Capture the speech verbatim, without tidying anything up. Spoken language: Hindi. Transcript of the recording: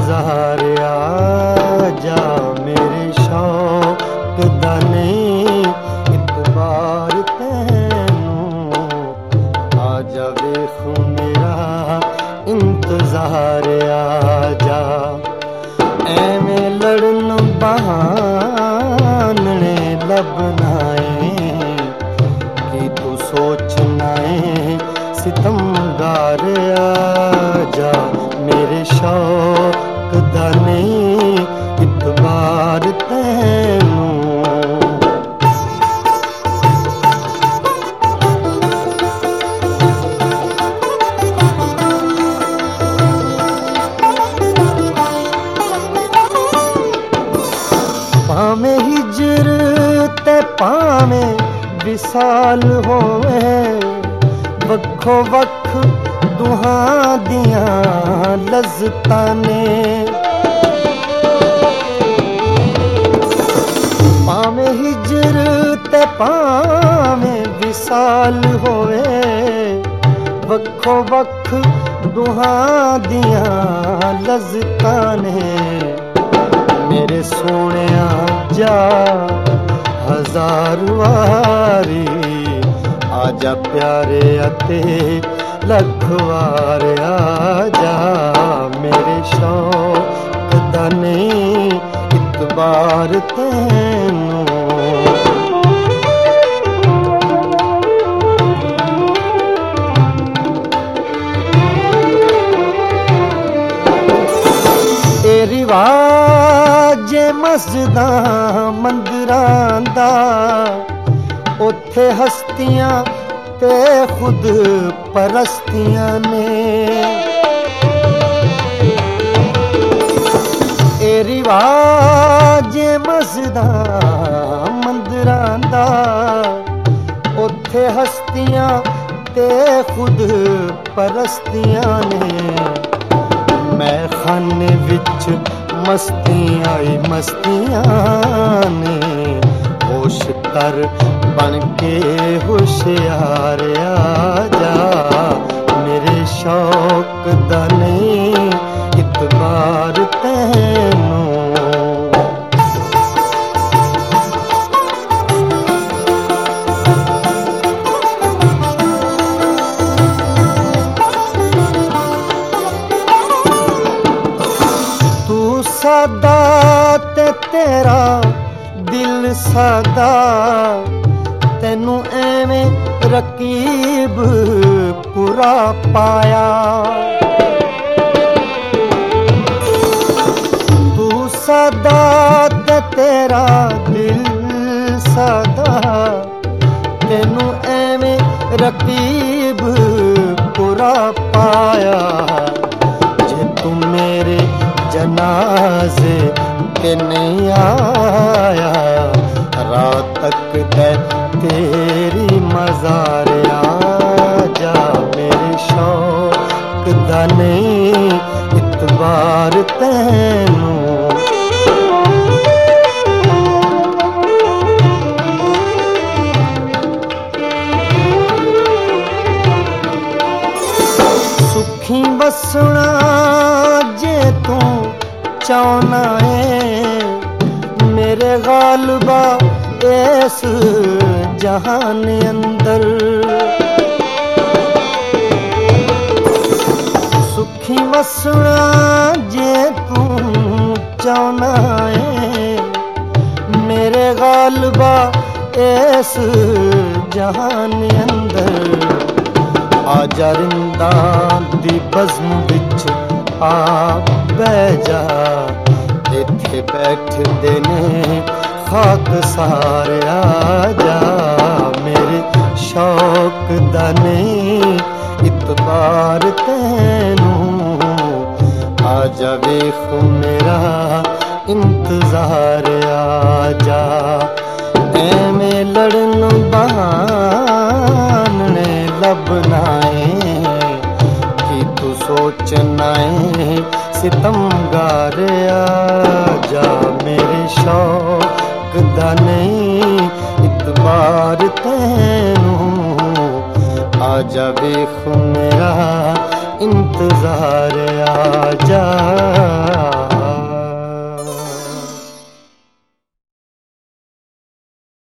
इंतजार आजा मेरे शौक दा नहीं इतबार तैनू आजा वेख मेरा इंतजार आजा एवें लड़न बहाने लबनाए कि तू सोचना है सितमगार आजा मेरे शौक दा नहीं इतबार तैनू पामे हिजर ते पामे विसाल होवे वक्खो वक्ख दुहां दियां लज़्ज़तां ने पामे हिजर ते पामे विसाल होवे वक्खो वक्ख दुहां दियां लज़्ज़तां ने मेरे सोनिया जा हजार वारी आजा प्यारे अते लख वार आजा मेरे शौक दा नहीं इतबार तैनू ए रिवाज मस्जिदां मंदिरां दा उथे हस्तियां ते खुद परस्तियां ने ए रिवाज मस्जिदां मंदिरां दा उथे हस्तियां ते खुद परस्तियां ने मैं खाने विच मस्तियां ही मस्तियां ने होश कर बन के होशियार आजा मेरे शौक दा नहीं इतबार तैनू सादा ते तेरा दिल सादा तेनू एवें रकीब पूरा पाया तू सादा ते तेरा दिल सादा तेनू एवें रकीब पूरा पाया जे तू मेरे जनाजे के नहीं आया रात तक दे तेरी मजार आजा मेरे शौक दा नहीं इतबार तैनू सुखी बसना जे तू चाहना है मेरे गालबा इस जहान अंदर सुखी वसना जे तू चाहना है मेरे गालबा इस जहान अंदर आजा रिंदा दी बज़्म विच आ बह जा इत्थे बैठदे ने खाक सार आजा मेरे शौक दा नहीं इतबार तैनू आजा वेख मेरा इंतजार आजा एवें लड़न बहाने लबनाए कि तू सोचना है सितमगार आजा मेरे शौक दा नहीं इतबार तैनू आजा वेख मेरा